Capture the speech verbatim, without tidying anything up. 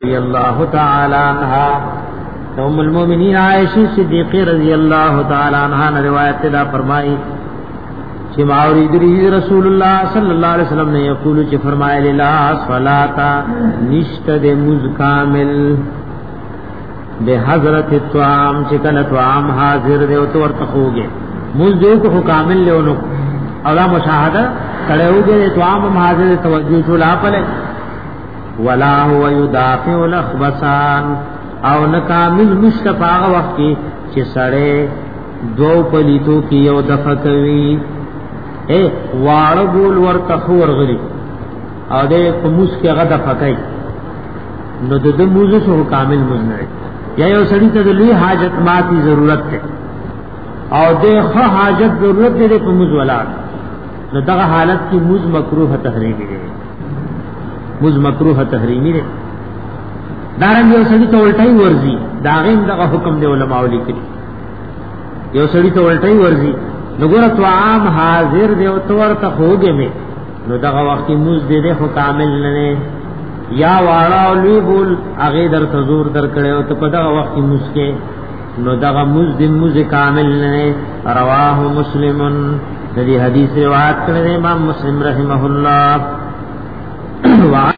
رضی اللہ تعالی عنہا ام المؤمنین عائشہ صدیقہ رضی اللہ تعالی عنہا نے روایت دا فرمائی کہ ماوری دری رسول اللہ صلی اللہ علیہ وسلم نے یقول کہ فرمایا لا صلاۃ نشت دے مز کامل بے حضرت الطعام چکن طعام حاضر دے تو ورته ہوگے مز دے کو کامل لے انو اولا مشاہدہ کڑے ہوگے طعام حاضر توجہ چلا پلے ولا هو يدافع الاخبثان او نکامل مشتفا وقت کی چې سړی دو پلیتو کی یو دفع کوي اے واړه ګول ورته ورغلی او دې په موس کې هغه دفع کوي نو د دې موزه سو کامل مزنه یا یو سړی ته د لوی حاجت ماتي ضرورت ده او دې خو حاجت ضرورت دې په موز ولاد نو دغه حالت کې موز مکروه تحریمی ده موز مکروه تحریمی ده دارنګ یو سړی ته ولټای ورزي دا غیم دغه حکم دی علماء لیکي یو سړی ته ولټای ورزي نو ګور طعام حاضر دی او تور ته خوګه می نو دغه وخت موز دې ده خو کامل نه یا واړه او لوی بول هغه در تزور در کړي او ته په دغه وخت موز کې نو دغه موز دې موز کامل نه رواه مسلمن دې حدیث روایت کړی امام مسلم رحمه الله